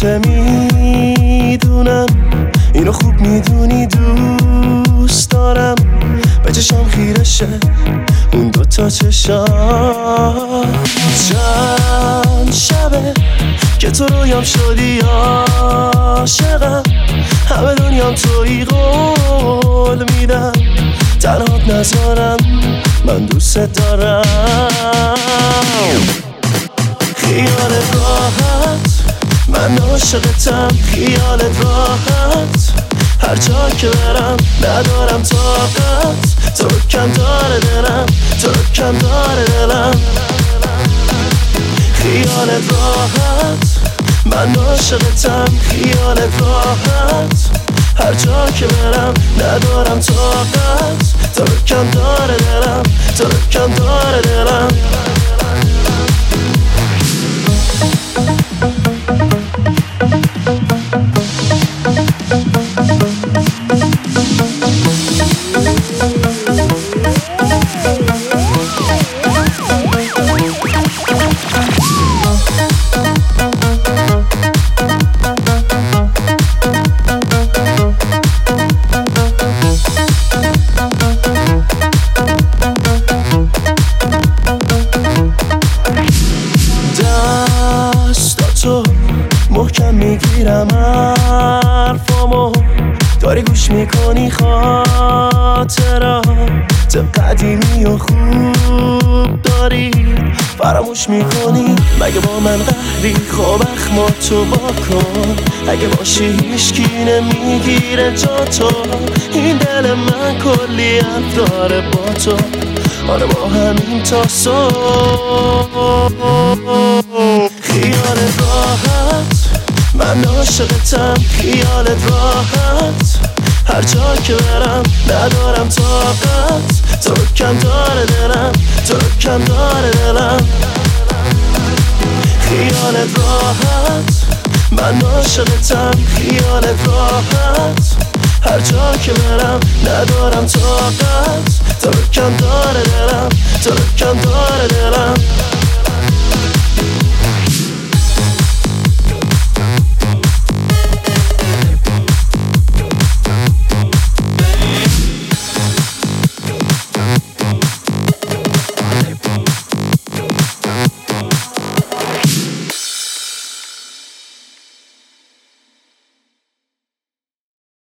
البته میدونم اینو خوب میدونی دوست دارم به چشم خیرشه اون دوتا چشم. چند شبه که تو رویام شدی عاشقم، همه دنیام تویی قول میدم تنهات نذارم من دوست دارم. خیالت راحت من عاشقتم، خیالت راحت هر جا که برم ندارم طاقت، تو رو کم داره دلم، تو رو کم داره دلم. خیالت راحت من عاشقتم، خیالت راحت هر جا که برم ندارم طاقت، تو رو کم داره دلم، تو رو کم داره دلم. دستاتو محکم میگیرم حرفامو، داری گوش میکنی خاطرات قدیمی و خوب داری فراموش میکنی. مگه با من قهری؟ خب اخماتو واکن، اگه باشی هیچکی نمیگیره جا تو. این دل من کلی حرف داره با تو، آره با همین تا صبح. خیالت راحت من عاشقتم، خیالت راحت هر جا که برم ندارم طاقت، تو رو کم داره دلم، تو رو کم داره دلم. خیالت راحت من عاشقتم، خیالت راحت هر جا که برم ندارم طاقت، تو رو کم داره دلم، تو رو کم داره دلم.